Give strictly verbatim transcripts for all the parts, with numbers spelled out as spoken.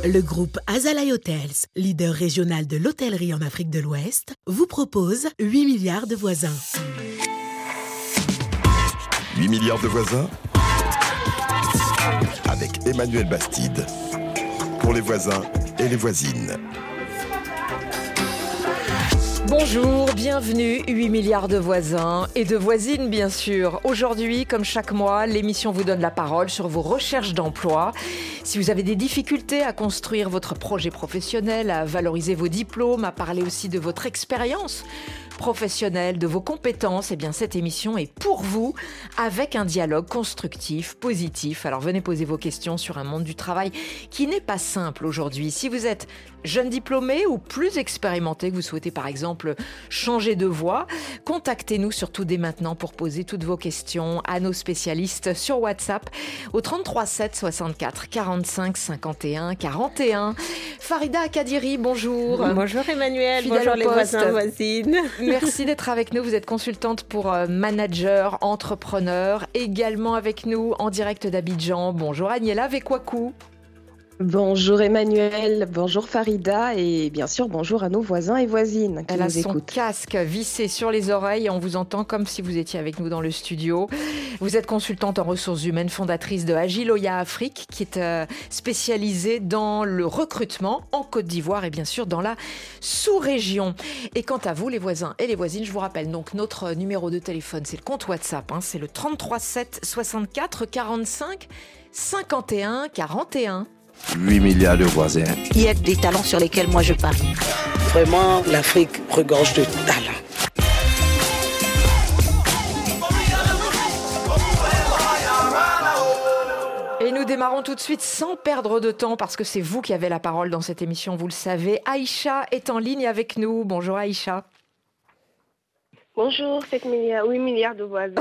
Le groupe Azalai Hotels, leader régional de l'hôtellerie en Afrique de l'Ouest, vous propose huit milliards de voisins. huit milliards de voisins avec Emmanuel Bastide. Pour les voisins et les voisines. Bonjour, bienvenue, huit milliards de voisins et de voisines bien sûr. Aujourd'hui, comme chaque mois, l'émission vous donne la parole sur vos recherches d'emploi. Si vous avez des difficultés à construire votre projet professionnel, à valoriser vos diplômes, à parler aussi de votre expérience professionnelle, de vos compétences, eh bien cette émission est pour vous avec un dialogue constructif, positif. Alors venez poser vos questions sur un monde du travail qui n'est pas simple aujourd'hui. Si vous êtes jeune diplômé ou plus expérimenté, que vous souhaitez par exemple changer de voie, contactez-nous surtout dès maintenant pour poser toutes vos questions à nos spécialistes sur WhatsApp au trente-trois sept soixante-quatre quarante-cinq cinquante et un quarante et un. Farida Kadiri, bonjour. Bonjour Emmanuel, Fidèle bonjour au les poste. voisins, voisines. Merci d'être avec nous. Vous êtes consultante pour euh, manager, entrepreneur. Également avec nous en direct d'Abidjan. Bonjour Agnella Vekwaku. Bonjour Emmanuel, bonjour Farida et bien sûr bonjour à nos voisins et voisines qui Elle a nous son écoutent. casque vissé sur les oreilles et on vous entend comme si vous étiez avec nous dans le studio. Vous êtes consultante en ressources humaines, fondatrice de Agiloya Afrique qui est euh, spécialisée dans le recrutement en Côte d'Ivoire et bien sûr dans la sous-région. Et quant à vous les voisins et les voisines, je vous rappelle donc notre numéro de téléphone, c'est le compte WhatsApp, hein, c'est le trente-trois sept soixante-quatre quarante-cinq cinquante et un quarante et un. huit milliards de voisins. Il y a des talents sur lesquels moi je parie. Vraiment, l'Afrique regorge de talents. Et nous démarrons tout de suite sans perdre de temps parce que c'est vous qui avez la parole dans cette émission, vous le savez. Aïcha est en ligne avec nous. Bonjour Aïcha. Bonjour, sept milliards, huit milliards de voisins.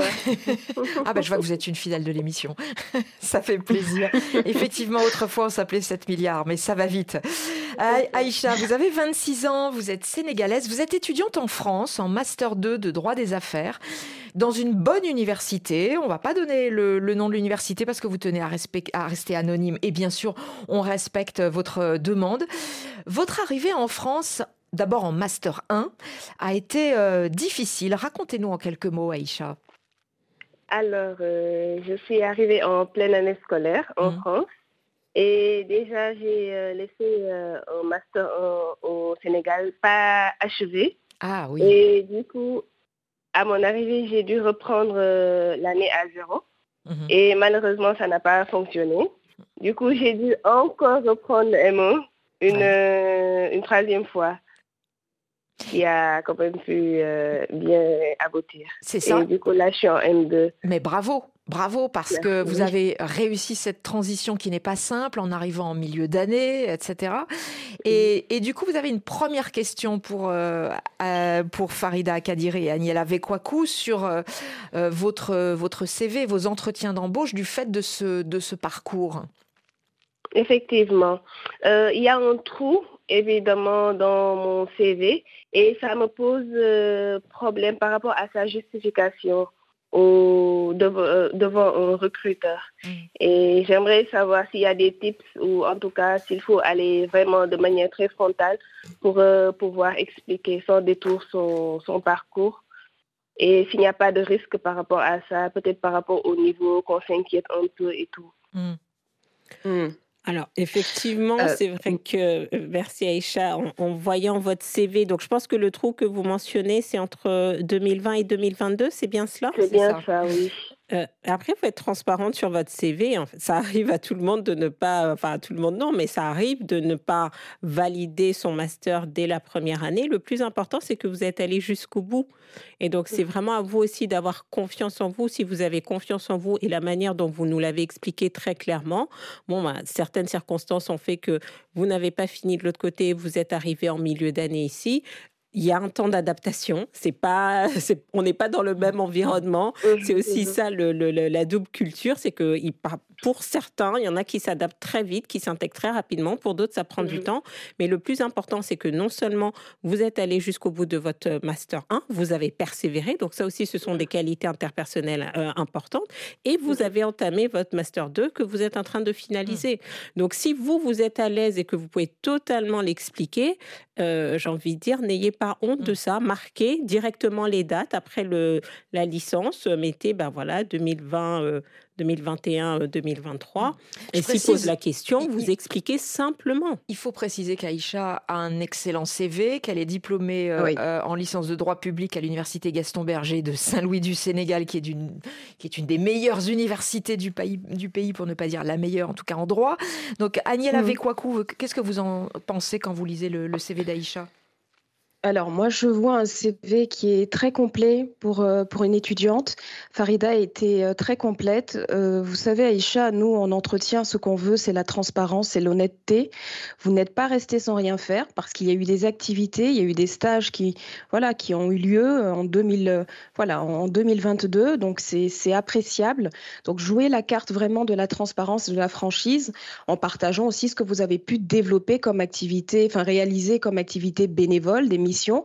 Ah ben je vois que vous êtes une fidèle de l'émission. Ça fait plaisir. Effectivement, autrefois on s'appelait sept milliards, mais ça va vite. Euh, Aïcha, vous avez vingt-six ans, vous êtes sénégalaise, vous êtes étudiante en France, en Master deux de droit des affaires, dans une bonne université. On ne va pas donner le, le nom de l'université parce que vous tenez à, respect, à rester anonyme. Et bien sûr, on respecte votre demande. Votre arrivée en France, d'abord en Master un, a été euh, difficile. Racontez-nous en quelques mots, Aïcha. Alors, euh, je suis arrivée en pleine année scolaire en mmh. France. Et déjà, j'ai euh, laissé euh, un Master un au Sénégal pas achevé. Ah oui. Et du coup, à mon arrivée, j'ai dû reprendre euh, l'année à zéro. Mmh. Et malheureusement, ça n'a pas fonctionné. Du coup, j'ai dû encore reprendre le M un une, ouais. euh, une troisième fois, qui a quand même pu euh, bien aboutir. C'est ça. Et du coup, là, je suis en M deux. Mais bravo, bravo, parce Merci. que vous avez réussi cette transition qui n'est pas simple en arrivant en milieu d'année, et cetera. Et, et du coup, vous avez une première question pour, euh, euh, pour Farida Kadiri et Agnella Vekwaku sur euh, votre, votre C V, vos entretiens d'embauche du fait de ce, de ce parcours. Effectivement. Euh, il y a un trou, évidemment, dans mon C V et ça me pose euh, problème par rapport à sa justification au, devant, euh, devant un recruteur. Mmh. Et j'aimerais savoir s'il y a des tips ou en tout cas s'il faut aller vraiment de manière très frontale pour euh, pouvoir expliquer sans détour son, son parcours. Et s'il n'y a pas de risque par rapport à ça, peut-être par rapport au niveau qu'on s'inquiète un peu et tout. Mmh. Mmh. Alors, effectivement, euh, c'est vrai que, merci Aïcha, en, en voyant votre C V, donc je pense que le trou que vous mentionnez, c'est entre deux mille vingt et deux mille vingt-deux, c'est bien cela ? C'est, c'est bien ça, ça oui. Euh, après, il faut être transparente sur votre C V. En fait, ça arrive à tout le monde de ne pas, enfin à tout le monde non, mais ça arrive de ne pas valider son master dès la première année. Le plus important, c'est que vous êtes allé jusqu'au bout. Et donc, c'est vraiment à vous aussi d'avoir confiance en vous. Si vous avez confiance en vous et la manière dont vous nous l'avez expliqué très clairement, bon, bah, certaines circonstances ont fait que vous n'avez pas fini de l'autre côté, vous êtes arrivé en milieu d'année ici. il y a un temps d'adaptation. C'est pas, c'est, on n'est pas dans le même environnement. C'est aussi ça le, le, le, la double culture, c'est que il, pour certains, il y en a qui s'adaptent très vite, qui s'intègrent très rapidement. Pour d'autres, ça prend mmh. du temps. Mais le plus important, c'est que non seulement vous êtes allé jusqu'au bout de votre master un, vous avez persévéré. Donc ça aussi, ce sont des qualités interpersonnelles euh, importantes. Et vous mmh. avez entamé votre master deux que vous êtes en train de finaliser. Mmh. Donc si vous, vous êtes à l'aise et que vous pouvez totalement l'expliquer, euh, j'ai envie de dire, n'ayez pas honte de ça. Marquez directement les dates après le, la licence. Mettez, ben voilà, deux mille vingt, euh, deux mille vingt et un, deux mille vingt-trois. Je et précise, si pose la question, il, vous expliquez simplement. Il faut préciser qu'Aïcha a un excellent C V, qu'elle est diplômée euh, oui. euh, en licence de droit public à l'université Gaston Berger de Saint-Louis du Sénégal, qui est, d'une, qui est une des meilleures universités du pays, du pays, pour ne pas dire la meilleure, en tout cas en droit. Donc, Aniela mmh. Vekwaku, qu'est-ce que vous en pensez quand vous lisez le, le C V d'Aïcha ? Alors moi, je vois un C V qui est très complet pour, euh, pour une étudiante. Farida a été euh, très complète. Euh, vous savez, Aïcha, nous, en entretien, ce qu'on veut, c'est la transparence et l'honnêteté. Vous n'êtes pas resté sans rien faire parce qu'il y a eu des activités, il y a eu des stages qui, voilà, qui ont eu lieu en, deux mille, euh, voilà, en deux mille vingt-deux. Donc, c'est, c'est appréciable. Donc, jouez la carte vraiment de la transparence et de la franchise en partageant aussi ce que vous avez pu développer comme activité, enfin réaliser comme activité bénévole, des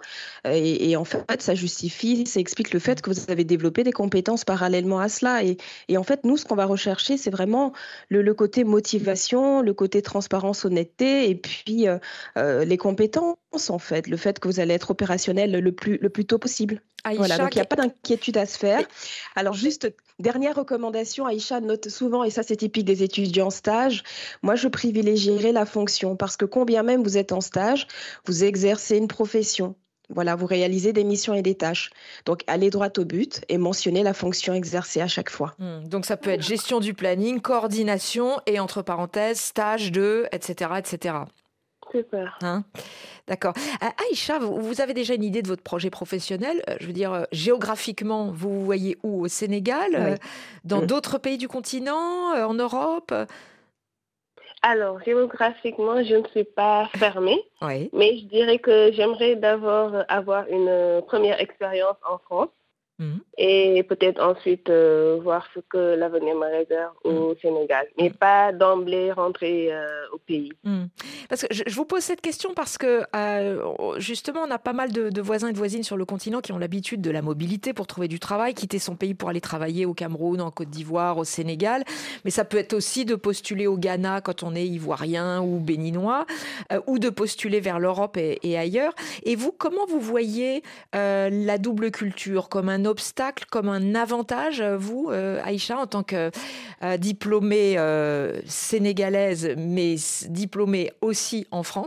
Et, et en fait, ça justifie, ça explique le fait que vous avez développé des compétences parallèlement à cela. Et, et en fait, nous, ce qu'on va rechercher, c'est vraiment le, le côté motivation, le côté transparence, honnêteté, et puis euh, euh, les compétences, en fait, le fait que vous allez être opérationnel le plus, le plus tôt possible. Aïcha, voilà, donc il n'y a pas d'inquiétude à se faire. Alors juste, dernière recommandation, Aïcha note souvent, et ça c'est typique des étudiants en stage, moi je privilégierais la fonction, parce que combien même vous êtes en stage, vous exercez une profession. Voilà, vous réalisez des missions et des tâches. Donc, allez droit au but et mentionnez la fonction exercée à chaque fois. Mmh, donc, ça peut être gestion du planning, coordination et entre parenthèses, stage de, et cetera, et cetera. Super. Hein ? D'accord. Euh, Aïcha, vous, vous avez déjà une idée de votre projet professionnel ? euh, Je veux dire, euh, géographiquement, vous vous voyez où ? Au Sénégal ? Oui. euh, Dans Mmh. d'autres pays du continent ? euh, En Europe ? Alors, géographiquement, je ne suis pas fermée, Oui. mais je dirais que j'aimerais d'abord avoir une première expérience en France. Mmh. Et peut-être ensuite euh, voir ce que l'avenir me réserve au mmh. Sénégal, mais mmh. pas d'emblée rentrer euh, au pays. Mmh. Parce que je, je vous pose cette question parce que euh, justement, on a pas mal de, de voisins et de voisines sur le continent qui ont l'habitude de la mobilité pour trouver du travail, quitter son pays pour aller travailler au Cameroun, en Côte d'Ivoire, au Sénégal. Mais ça peut être aussi de postuler au Ghana quand on est ivoirien ou béninois, euh, ou de postuler vers l'Europe et, et ailleurs. Et vous, comment vous voyez euh, la double culture comme un obstacle, comme un avantage, vous, euh, Aïcha, en tant que euh, diplômée euh, sénégalaise, mais diplômée aussi en France ?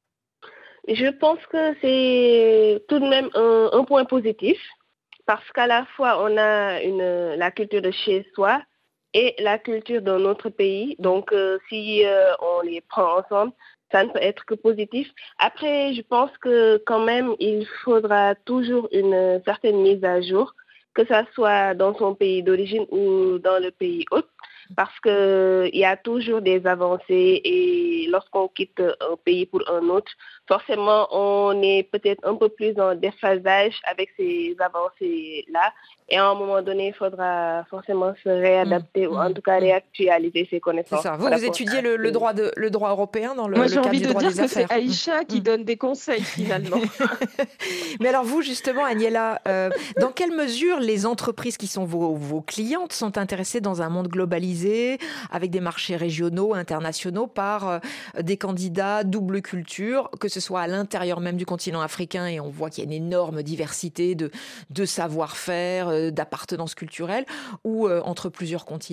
Je pense que c'est tout de même un, un point positif, parce qu'à la fois, on a une, la culture de chez soi et la culture d'un autre pays. Donc, euh, si euh, on les prend ensemble, ça ne peut être que positif. Après, je pense que quand même, il faudra toujours une certaine mise à jour, que ça soit dans son pays d'origine ou dans le pays hôte, parce qu'il y a toujours des avancées et lorsqu'on quitte un pays pour un autre, forcément, on est peut-être un peu plus en déphasage avec ces avancées-là. Et à un moment donné, il faudra forcément se réadapter mmh, ou en tout cas réactualiser ses connaissances. C'est ça. Vous, vous étudiez le, le, droit de, le droit européen dans le, Moi, le cadre du droit des affaires. Moi, j'ai envie de dire que c'est Aïcha qui mmh. donne des conseils, finalement. Mais alors vous, justement, Aniela, euh, dans quelle mesure les entreprises qui sont vos, vos clientes sont intéressées dans un monde globalisé, avec des marchés régionaux, internationaux, par euh, des candidats double culture, que ce soit à l'intérieur même du continent africain, et on voit qu'il y a une énorme diversité de, de savoir-faire, euh, d'appartenance culturelle, ou euh, entre plusieurs continents ?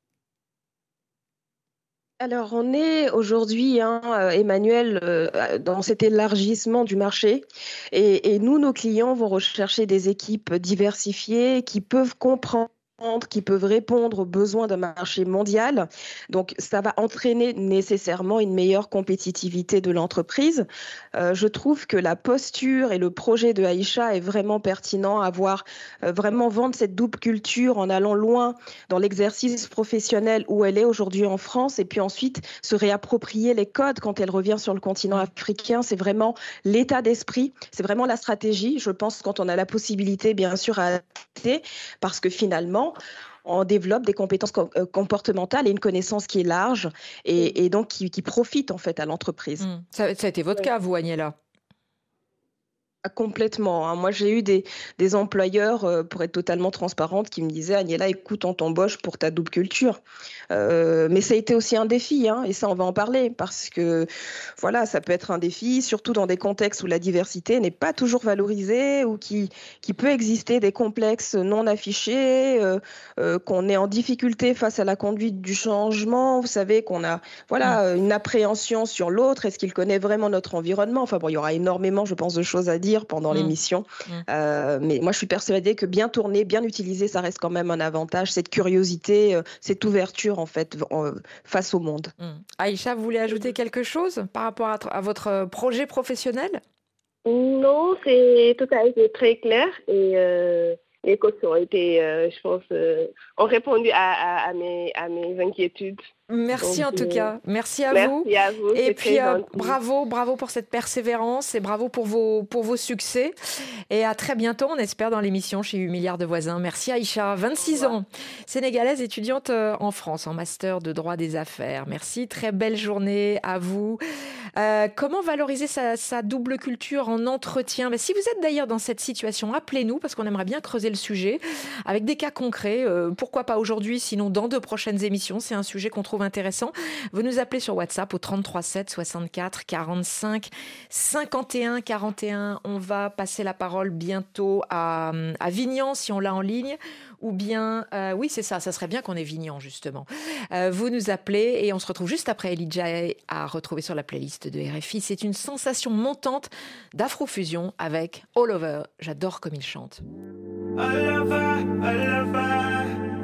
Alors, on est aujourd'hui, hein, Emmanuel, euh, dans cet élargissement du marché. Et, et nous, nos clients vont rechercher des équipes diversifiées qui peuvent comprendre qui peuvent répondre aux besoins d'un marché mondial. Donc, ça va entraîner nécessairement une meilleure compétitivité de l'entreprise. Euh, je trouve que la posture et le projet de Aïcha est vraiment pertinent à voir, euh, vraiment vendre cette double culture en allant loin dans l'exercice professionnel où elle est aujourd'hui en France et puis ensuite se réapproprier les codes quand elle revient sur le continent africain. C'est vraiment l'état d'esprit, c'est vraiment la stratégie, je pense, quand on a la possibilité, bien sûr, à adapter, parce que finalement, on développe des compétences comportementales et une connaissance qui est large et, et donc qui, qui profite en fait à l'entreprise. Mmh. Ça, ça a été votre cas, vous, Agnella? Complètement. Hein. Moi, j'ai eu des, des employeurs, euh, pour être totalement transparente, qui me disaient « Agnella, écoute, on t'embauche pour ta double culture. Euh, » Mais ça a été aussi un défi, hein, et ça, on va en parler, parce que voilà, ça peut être un défi, surtout dans des contextes où la diversité n'est pas toujours valorisée, ou qui, qui peut exister des complexes non affichés, euh, euh, qu'on est en difficulté face à la conduite du changement. Vous savez qu'on a voilà, une appréhension sur l'autre. Est-ce qu'il connaît vraiment notre environnement? Enfin bon, il y aura énormément, je pense, de choses à dire pendant mmh. l'émission. Mmh. Euh, mais moi, je suis persuadée que bien tourné, bien utilisé, ça reste quand même un avantage. Cette curiosité, euh, cette ouverture, en fait, euh, face au monde. Mmh. Aïcha, vous voulez ajouter quelque chose par rapport à, à votre projet professionnel? Non, c'est, tout a été très clair et euh, les questions ont été, euh, je pense, euh, ont répondu à, à, à, mes, à mes inquiétudes. Merci Donc, en tout euh, cas, merci à merci vous. Merci à vous. Et puis euh, bravo, bravo pour cette persévérance et bravo pour vos, pour vos succès. Et à très bientôt, on espère, dans l'émission chez huit milliards de voisins. Merci Aïcha, vingt-six ans, sénégalaise, étudiante en France, en master de droit des affaires. Merci, très belle journée à vous. Euh, comment valoriser sa, sa double culture en entretien? Ben, si vous êtes d'ailleurs dans cette situation, appelez-nous parce qu'on aimerait bien creuser le sujet avec des cas concrets. Euh, pourquoi pas aujourd'hui, sinon dans deux prochaines émissions. C'est un sujet qu'on trouve intéressant. Vous nous appelez sur WhatsApp au trente-trois sept soixante-quatre quarante-cinq cinquante et un quarante et un. On va passer la parole bientôt à, à Vignan si on l'a en ligne. Ou bien, euh, oui c'est ça, ça serait bien qu'on ait Vignan justement. Euh, vous nous appelez et on se retrouve juste après Elijah à retrouver sur la playlist de R F I. C'est une sensation montante d'afrofusion avec All Over. J'adore comme il chante. All over, all over.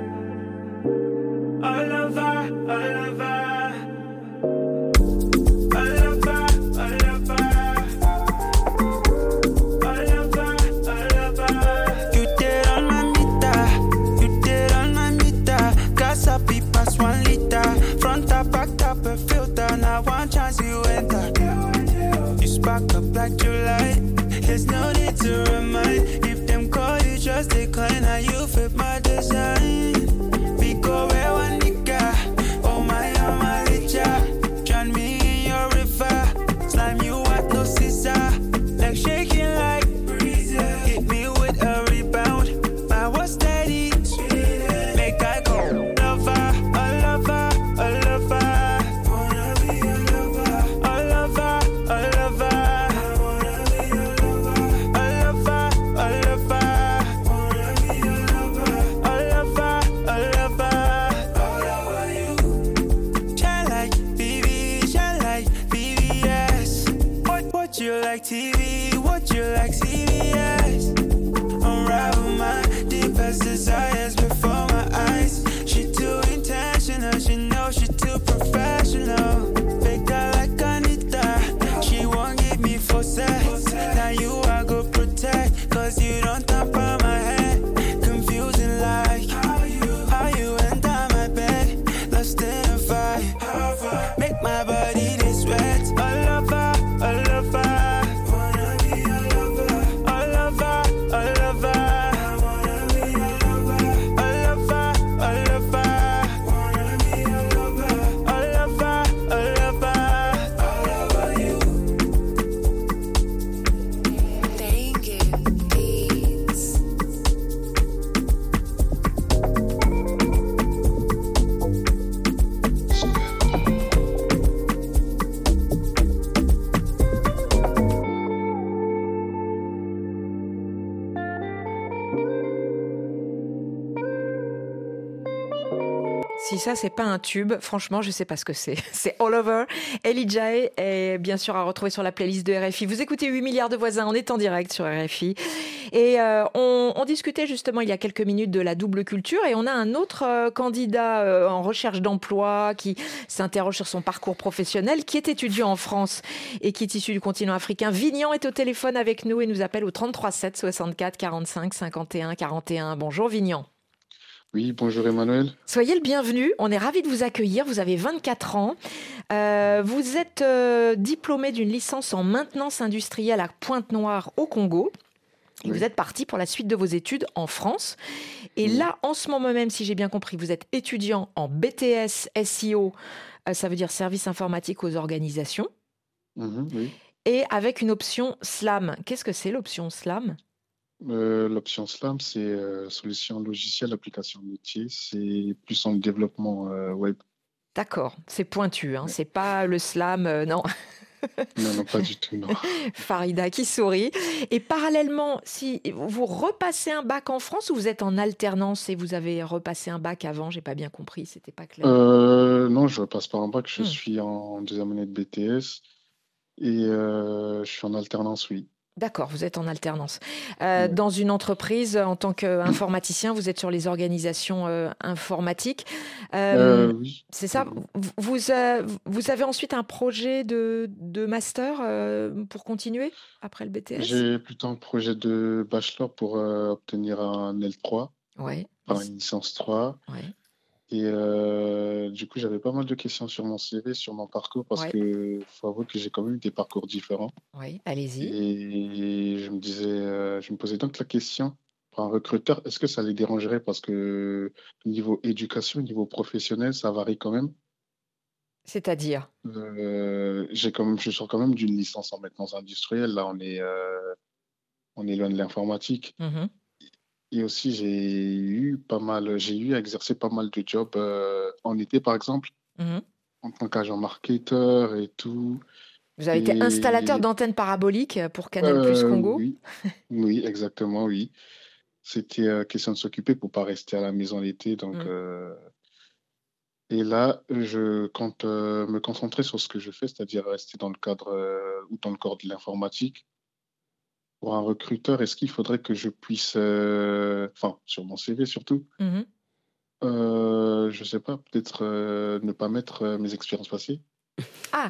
All over, all over. Back up like July. There's no need to remind. If them call you, just decline. How you fit my design? We go where one nigga. Oh my, oh my, richa. Drown me in your river. Slime you at no scissor. Like shaking like breezy. Hit me with a rebound. I was steady. Make I go lover, a lover, a lover. Wanna be a lover, a lover, a lover. Like T V, what you like C B S? Unravel my deepest desires before my eyes. She too intentional, she knows she too professional. Make her like Anita, she won't give me full sex. Now you I go protect, cause you don't tap on my head. Confusing like how you, how you enter my bed. Lost in a vibe, make my body this sweat. I love her, I love her. All over. ça, c'est pas un tube. Franchement, je sais pas ce que c'est. C'est All Over. Elijah est bien sûr à retrouver sur la playlist de R F I. Vous écoutez huit milliards de voisins, on est en direct sur R F I. Et euh, on, on discutait justement il y a quelques minutes de la double culture et on a un autre euh, candidat euh, en recherche d'emploi qui s'interroge sur son parcours professionnel, qui est étudiant en France et qui est issu du continent africain. Vignan est au téléphone avec nous et nous appelle au trente-trois sept soixante-quatre quarante-cinq cinquante et un quarante et un. Bonjour Vignan. Oui, bonjour Emmanuel. Soyez le bienvenu, on est ravis de vous accueillir, vous avez vingt-quatre ans, euh, vous êtes euh, diplômé d'une licence en maintenance industrielle à Pointe-Noire au Congo. Et oui. Vous êtes parti pour la suite de vos études en France. Et oui. Là, en ce moment même, si j'ai bien compris, vous êtes étudiant en B T S S I O, euh, ça veut dire service informatique aux organisations, mmh, oui. Et avec une option SLAM. Qu'est-ce que c'est l'option SLAM ? Euh, l'option SLAM, c'est euh, solution logicielle, application métier. C'est plus en développement euh, web. D'accord, c'est pointu, hein. Ouais. C'est pas le SLAM, euh, non. Non, non, pas du tout, non. Farida qui sourit. Et parallèlement, si vous repassez un bac en France ou vous êtes en alternance et vous avez repassé un bac avant, j'ai pas bien compris, c'était pas clair. Euh, non, je repasse pas un bac, je hmm. suis en deuxième année de B T S et euh, je suis en alternance, oui. D'accord, vous êtes en alternance. Euh, ouais. Dans une entreprise, en tant qu'informaticien, vous êtes sur les organisations euh, informatiques. Euh, euh, oui. C'est ça. Vous, euh, vous avez ensuite un projet de, de master euh, pour continuer après le B T S ? J'ai plutôt un projet de bachelor pour euh, obtenir un L trois, ouais. enfin une licence trois. Ouais. Et euh, du coup, j'avais pas mal de questions sur mon C V, sur mon parcours, parce ouais. que faut avouer que j'ai quand même des parcours différents. Oui, allez-y. Et je me disais, euh, je me posais donc la question, pour un recruteur, est-ce que ça les dérangerait parce que niveau éducation, niveau professionnel, ça varie quand même. C'est-à-dire euh, j'ai quand même, je sors quand même d'une licence en maintenance industrielle. Là, on est, euh, on est loin de l'informatique. Mm-hmm. Et aussi, j'ai eu pas mal, j'ai eu à exercer pas mal de jobs euh, en été, par exemple, mmh. en tant qu'agent marketeur et tout. Vous avez et... été installateur d'antennes paraboliques pour Canal Plus euh, Congo. Oui, oui, exactement, oui. C'était euh, question de s'occuper pour pas rester à la maison l'été. Donc, mmh. euh... Et là, je compte euh, me concentrer sur ce que je fais, c'est-à-dire rester dans le cadre euh, ou dans le corps de l'informatique. Pour un recruteur, est-ce qu'il faudrait que je puisse, euh, enfin, sur mon C V surtout, mmh. euh, je ne sais pas, peut-être euh, ne pas mettre euh, mes expériences passées. Ah,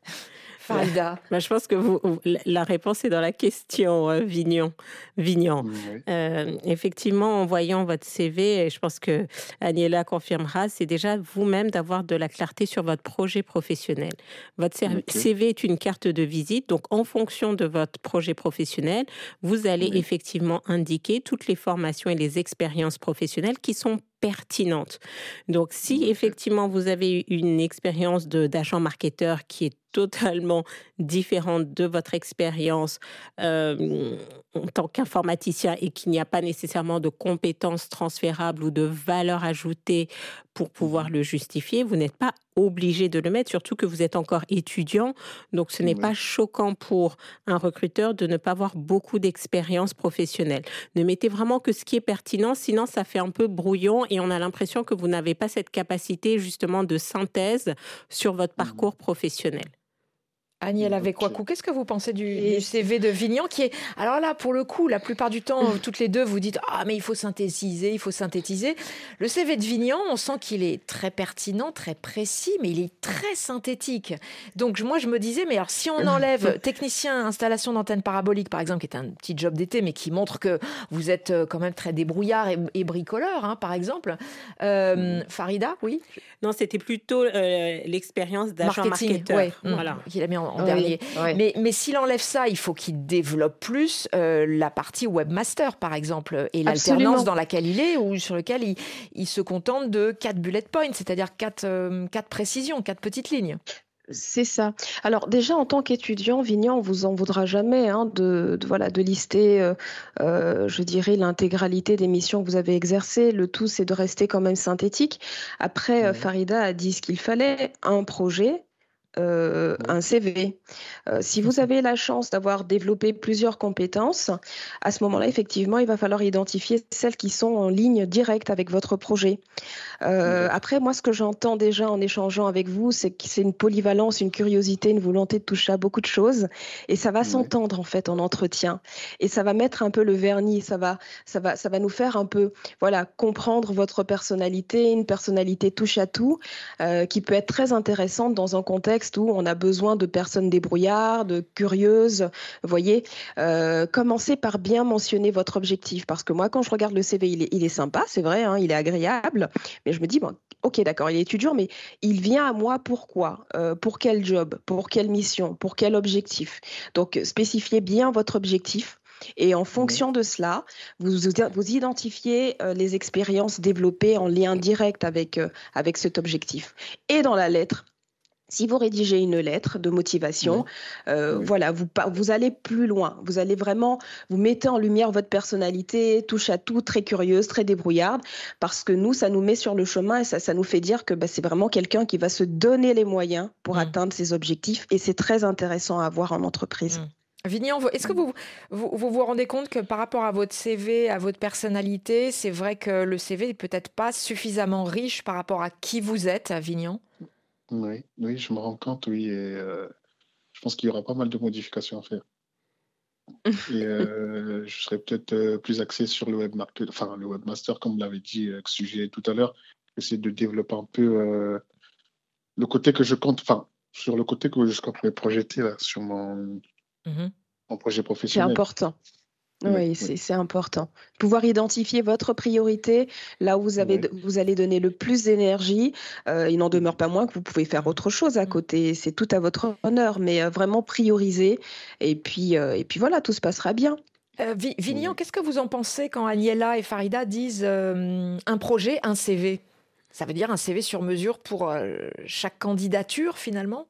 Farida. Bah, je pense que vous, la réponse est dans la question, euh, Vignan. Vignan. Oui. Euh, effectivement, en voyant votre C V, et je pense que Aniela confirmera, c'est déjà vous-même d'avoir de la clarté sur votre projet professionnel. Votre okay. C V est une carte de visite, donc en fonction de votre projet professionnel, vous allez oui. effectivement indiquer toutes les formations et les expériences professionnelles qui sont pertinentes. Donc, si okay. effectivement vous avez une expérience de, d'agent marketeur qui est totalement différente de votre expérience euh, en tant qu'informaticien et qu'il n'y a pas nécessairement de compétences transférables ou de valeur ajoutée pour pouvoir le justifier, vous n'êtes pas obligé de le mettre, surtout que vous êtes encore étudiant. Donc, ce n'est oui. pas choquant pour un recruteur de ne pas avoir beaucoup d'expérience professionnelle. Ne mettez vraiment que ce qui est pertinent, sinon ça fait un peu brouillon et on a l'impression que vous n'avez pas cette capacité justement de synthèse sur votre parcours mmh. professionnel. Aniela Vékouakou, qu'est-ce que vous pensez du, du C V de Vignan qui est... Alors là, pour le coup, la plupart du temps, toutes les deux, vous dites « Ah, mais il faut synthétiser, il faut synthétiser ». Le C V de Vignan, on sent qu'il est très pertinent, très précis, mais il est très synthétique. Donc moi, je me disais, mais alors si on enlève technicien installation d'antenne parabolique, par exemple, qui est un petit job d'été, mais qui montre que vous êtes quand même très débrouillard et, et bricoleur, hein, par exemple. Euh, Farida, oui ? Non, c'était plutôt euh, l'expérience d'agent marketeur. Ouais, voilà. Qu'il a mis en, en oui, dernier. Oui. Mais, mais s'il enlève ça, il faut qu'il développe plus euh, la partie webmaster, par exemple, et l'alternance Absolument. Dans laquelle il est, ou sur lequel il, il se contente de quatre bullet points, c'est-à-dire quatre, euh, quatre précisions, quatre petites lignes. C'est ça. Alors déjà, en tant qu'étudiant, Vignan, on vous en voudra jamais hein, de, de, voilà, de lister, euh, euh, je dirais, l'intégralité des missions que vous avez exercées. Le tout, c'est de rester quand même synthétique. Après, mmh. Farida a dit ce qu'il fallait, un projet, euh, un C V. Euh, si vous avez la chance d'avoir développé plusieurs compétences, à ce moment-là, effectivement, il va falloir identifier celles qui sont en ligne directe avec votre projet. Euh, après, moi, ce que j'entends déjà en échangeant avec vous, c'est que c'est une polyvalence, une curiosité, une volonté de toucher à beaucoup de choses. Et ça va Ouais. s'entendre, en fait, en entretien. Et ça va mettre un peu le vernis. Ça va, ça va, ça va nous faire un peu, voilà, comprendre votre personnalité, une personnalité touche à tout, euh, qui peut être très intéressante dans un contexte où on a besoin de personnes débrouillardes, curieuses. Vous voyez, euh, commencez par bien mentionner votre objectif. Parce que moi, quand je regarde le C V, il est, il est sympa, c'est vrai, hein, il est agréable. Mais je me dis, bon, ok, d'accord, il est étudiant, mais il vient à moi pourquoi? Euh, Pour quel job? Pour quelle mission? Pour quel objectif? Donc, spécifiez bien votre objectif. Et en fonction de cela, vous, vous identifiez euh, les expériences développées en lien direct avec, euh, avec cet objectif. Et dans la lettre, si vous rédigez une lettre de motivation, Oui. euh, Oui. voilà, vous, pa- vous allez plus loin. Vous allez vraiment, vous mettez en lumière votre personnalité, touche à tout, très curieuse, très débrouillarde, parce que nous, ça nous met sur le chemin et ça, ça nous fait dire que bah, c'est vraiment quelqu'un qui va se donner les moyens pour Mm. atteindre ses objectifs. Et c'est très intéressant à avoir en entreprise. Mm. Vignan, vous- est-ce que vous, vous vous vous rendez compte que par rapport à votre C V, à votre personnalité, c'est vrai que le C V n'est peut-être pas suffisamment riche par rapport à qui vous êtes, Vignan? Oui, oui, je me rends compte, oui, et euh, je pense qu'il y aura pas mal de modifications à faire. Et euh, je serais peut-être euh, plus axé sur le webmaster, enfin le webmaster, comme vous l'avez dit, euh, sujet tout à l'heure, essayer de développer un peu euh, le côté que je compte, enfin, sur le côté que je compte me projeter là, sur mon, Mhm. mon projet C'est professionnel. important. Oui, Oui, oui. c'est c'est important. Pouvoir identifier votre priorité, là où vous, avez, Oui. vous allez donner le plus d'énergie. Euh, il n'en demeure pas moins que vous pouvez faire autre chose à côté. C'est tout à votre honneur, mais euh, vraiment prioriser. Et puis, euh, et puis voilà, tout se passera bien. Euh, Vi- Vignan, qu'est-ce que vous en pensez quand Aniela et Farida disent euh, un projet, un C V? Ça veut dire un C V sur mesure pour euh, chaque candidature finalement?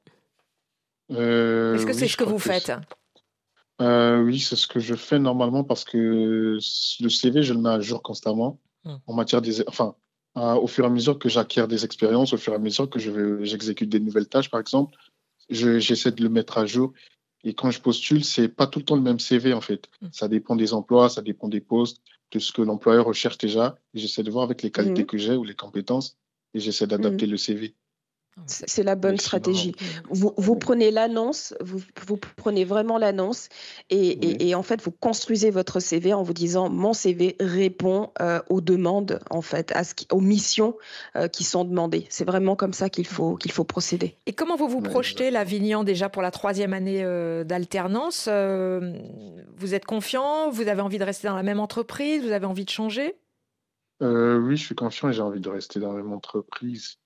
Euh, Est-ce que oui, c'est je ce que crois vous que faites? c'est- euh, oui, c'est ce que je fais normalement parce que le C V, je le mets à jour constamment Mm. en matière des, enfin, euh, au fur et à mesure que j'acquiers des expériences, au fur et à mesure que je vais- j'exécute des nouvelles tâches, par exemple, je- j'essaie de le mettre à jour. Et quand je postule, c'est pas tout le temps le même C V en fait. Mm. Ça dépend des emplois, ça dépend des postes, de ce que l'employeur recherche déjà. Et j'essaie de voir avec les qualités Mhm. que j'ai ou les compétences et j'essaie d'adapter le C V. C'est c'est la bonne Mais sinon, stratégie. Vous, vous prenez l'annonce, vous, vous prenez vraiment l'annonce et, et- Oui. et en fait, vous construisez votre C V en vous disant mon C V répond euh, aux demandes, en fait, à ce qui- aux missions euh, qui sont demandées. C'est vraiment comme ça qu'il faut, qu'il faut procéder. Et comment vous vous Ouais, projetez, là, Vignan, déjà pour la troisième année euh, d'alternance? Euh, vous êtes confiant? Vous avez envie de rester dans la même entreprise? Vous avez envie de changer? Euh, oui, je suis confiant et j'ai envie de rester dans la même entreprise.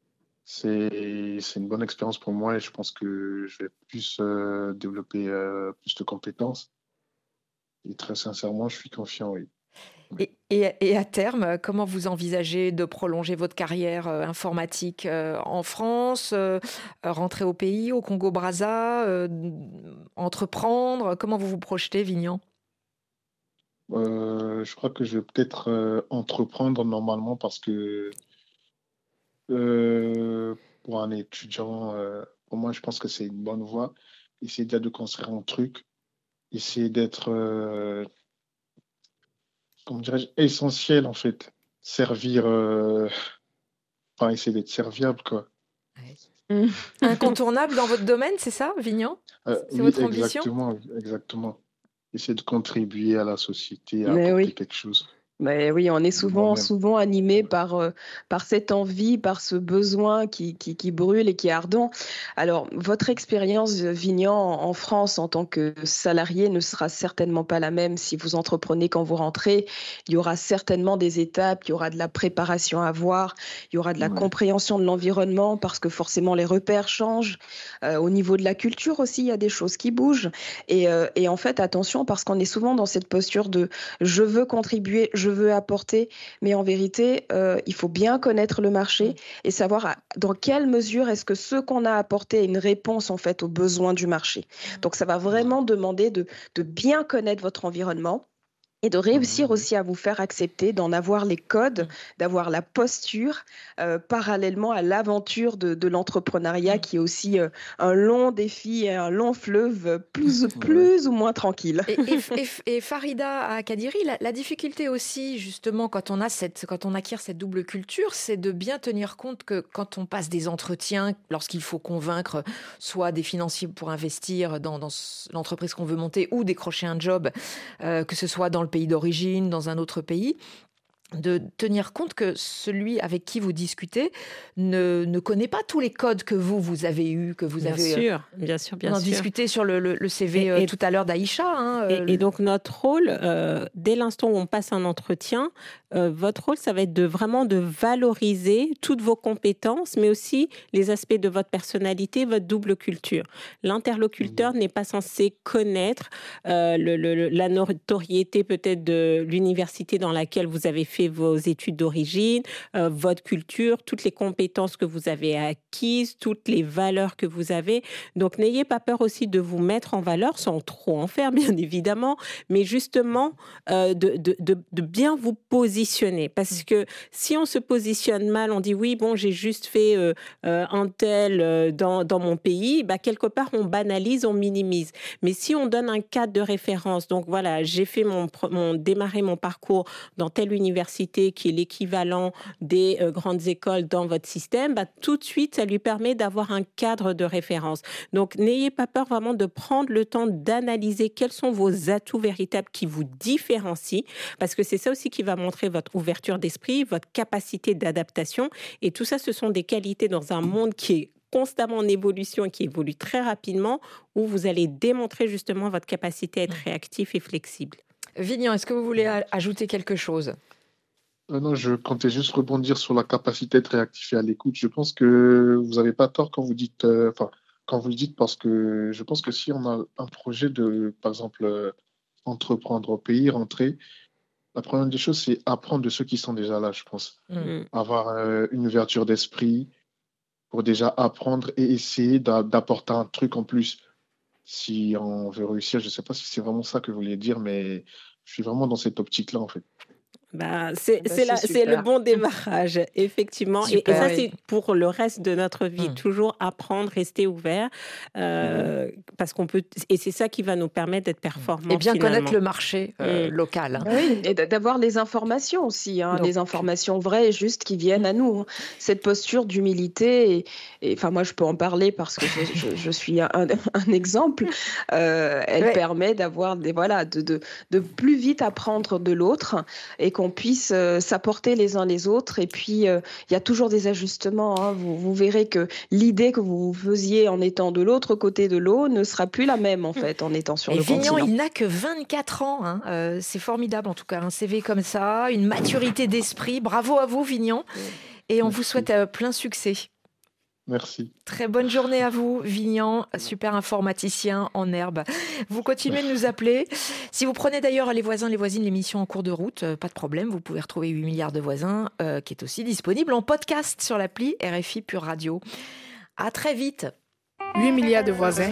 C'est, c'est une bonne expérience pour moi et je pense que je vais plus euh, développer euh, plus de compétences. Et très sincèrement, je suis confiant, oui. Et, et- et à terme, comment vous envisagez de prolonger votre carrière euh, informatique euh, en France, euh, euh, rentrer au pays, au Congo-Brazza, euh, entreprendre? Comment vous vous projetez, Vignan? Euh, je crois que je vais peut-être euh, entreprendre normalement parce que euh, pour un étudiant, euh, pour moi, je pense que c'est une bonne voie. Essayer déjà de construire un truc, essayer d'être, euh, comment dirais-je, essentiel en fait. Servir, euh, enfin, essayer d'être serviable, quoi. Incontournable dans votre domaine, c'est ça, Vignan? Euh, C'est oui, votre ambition? exactement, exactement. Essayer de contribuer à la société, à Mais apporter oui. quelque chose Mais oui, on est de souvent, moi-même. souvent animé par, euh, par cette envie, par ce besoin qui, qui, qui brûle et qui est ardent. Alors, votre expérience, euh, Vignan, en en France en tant que salarié ne sera certainement pas la même si vous entreprenez quand vous rentrez. Il y aura certainement des étapes, il y aura de la préparation à avoir, il y aura de la Ouais. compréhension de l'environnement parce que forcément les repères changent. Euh, au niveau de la culture aussi, il y a des choses qui bougent. Et, euh, et en fait, attention, parce qu'on est souvent dans cette posture de je veux contribuer, je veux apporter, mais en vérité, euh, il faut bien connaître le marché et savoir à- dans quelle mesure est-ce que ce qu'on a apporté a une réponse en fait aux besoins du marché. Donc, ça va vraiment demander de, de bien connaître votre environnement et de réussir aussi à vous faire accepter, d'en avoir les codes, d'avoir la posture, euh, parallèlement à l'aventure de, de l'entrepreneuriat qui est aussi euh, un long défi, un long fleuve, plus, plus ou moins tranquille. Et, et, et, et Farida Akadiri, la, la difficulté aussi, justement, quand on, a cette, quand on acquiert cette double culture, c'est de bien tenir compte que quand on passe des entretiens, lorsqu'il faut convaincre soit des financiers pour investir dans, dans l'entreprise qu'on veut monter ou décrocher un job, euh, que ce soit dans le pays d'origine, dans un autre pays, de tenir compte que celui avec qui vous discutez ne, ne connaît pas tous les codes que vous, vous avez eus, que vous bien avez... Sûr, bien sûr, bien on en sûr. discutait sur le, le, le C V et, et, tout à l'heure d'Aïcha. Hein, et, et donc, notre rôle, euh, dès l'instant où on passe un entretien, euh, votre rôle, ça va être de vraiment de valoriser toutes vos compétences, mais aussi les aspects de votre personnalité, votre double culture. L'interlocuteur mmh. n'est pas censé connaître euh, le, le, la notoriété peut-être de l'université dans laquelle vous avez fait vos études d'origine, euh, votre culture, toutes les compétences que vous avez acquises, toutes les valeurs que vous avez. Donc, n'ayez pas peur aussi de vous mettre en valeur, sans trop en faire, bien évidemment, mais justement euh, de, de, de, de bien vous positionner. Parce que si on se positionne mal, on dit oui, bon, j'ai juste fait euh, euh, un tel euh, dans, dans mon pays, bah, quelque part, on banalise, on minimise. Mais si on donne un cadre de référence, donc voilà, j'ai fait mon, mon démarré mon parcours dans telle université qui est l'équivalent des euh, grandes écoles dans votre système, bah, tout de suite, ça lui permet d'avoir un cadre de référence. Donc, n'ayez pas peur vraiment de prendre le temps d'analyser quels sont vos atouts véritables qui vous différencient, parce que c'est ça aussi qui va montrer votre ouverture d'esprit, votre capacité d'adaptation. Et tout ça, ce sont des qualités dans un monde qui est constamment en évolution et qui évolue très rapidement, où vous allez démontrer justement votre capacité à être réactif et flexible. Vignan, est-ce que vous voulez ajouter quelque chose ? Euh, non, je comptais juste rebondir sur la capacité d'être réactif et à l'écoute. Je pense que vous n'avez pas tort quand vous dites, euh, enfin, quand vous le dites, parce que je pense que si on a un projet de, par exemple, euh, entreprendre au pays, rentrer, la première des choses, c'est apprendre de ceux qui sont déjà là, je pense. Mmh. Avoir euh, une ouverture d'esprit pour déjà apprendre et essayer d'a- d'apporter un truc en plus. Si on veut réussir, je ne sais pas si c'est vraiment ça que vous vouliez dire, mais je suis vraiment dans cette optique-là, en fait. Bah, c'est, bah, c'est, c'est, la, c'est le bon démarrage, effectivement. Et, et ça, oui. c'est pour le reste de notre vie. Mmh. Toujours apprendre, rester ouvert. Euh, mmh. Parce qu'on peut, et c'est ça qui va nous permettre d'être performants. Et bien finalement. connaître le marché euh, mmh. local. Hein. Oui, et d'avoir les informations aussi, hein, les informations vraies et justes qui viennent à nous. Hein. Cette posture d'humilité, et, et enfin, moi, je peux en parler parce que je, je, je suis un, un exemple. Euh, elle ouais. permet d'avoir des, voilà, de, de, de plus vite apprendre de l'autre et qu'on puisse euh, s'apporter les uns les autres. Et puis, il euh, y a toujours des ajustements. Hein. Vous, vous verrez que l'idée que vous faisiez en étant de l'autre côté de l'eau ne sera plus la même, en fait, en étant sur et le Vignan, continent. Il n'a que vingt-quatre ans. Hein. Euh, c'est formidable, en tout cas, un C V comme ça, une maturité d'esprit. Bravo à vous, Vignan. Et on Merci. Vous souhaite euh, plein succès. Merci. Très bonne journée à vous, Vignan, super informaticien en herbe. Vous continuez de nous appeler. Si vous prenez d'ailleurs les voisins, les voisines, l'émission en cours de route, euh, pas de problème, vous pouvez retrouver huit milliards de voisins, euh, qui est aussi disponible en podcast sur l'appli R F I Pure Radio. À très vite. huit milliards de voisins.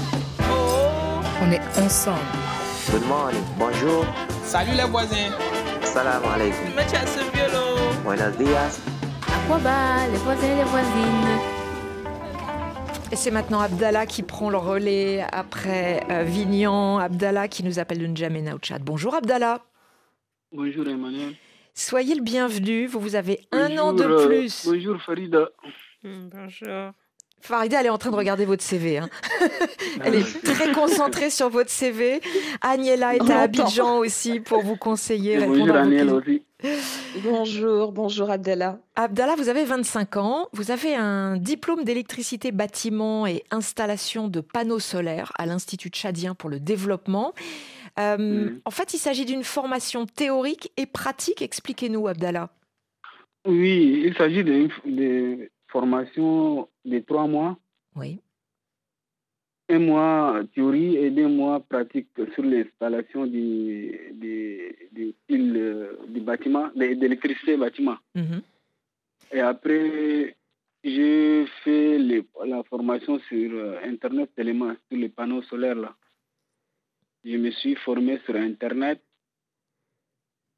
On est ensemble. Good morning, bonjour. Salut les voisins. Salam alaikum. Buenos días. Aquaba, les voisins et les voisines. Et c'est maintenant Abdallah qui prend le relais après euh, Vignan. Abdallah qui nous appelle de N'Djamena au Tchad. Bonjour Abdallah. Bonjour Emmanuel. Soyez le bienvenu. Vous, vous avez bonjour, un an de plus. Euh, bonjour Farida. Mmh, bonjour. Farida, elle est en train de regarder votre C V. Hein. Elle est très concentrée sur votre C V. Agnella est à Abidjan aussi pour vous conseiller. Et bonjour Agnella aussi. Bonjour, bonjour Abdallah. Abdallah, vous avez vingt-cinq ans. Vous avez un diplôme d'électricité, bâtiment et installation de panneaux solaires à l'Institut tchadien pour le développement. Euh, mmh. En fait, il s'agit d'une formation théorique et pratique. Expliquez-nous, Abdallah. Oui, il s'agit d'une de formation de trois mois. Oui. Un mois théorie et deux mois pratique sur l'installation du, du, du, du, du bâtiment, de, d'électricité bâtiment. Mm-hmm. Et après, j'ai fait les, la formation sur Internet tellement, sur les panneaux solaires. Là. Je me suis formé sur Internet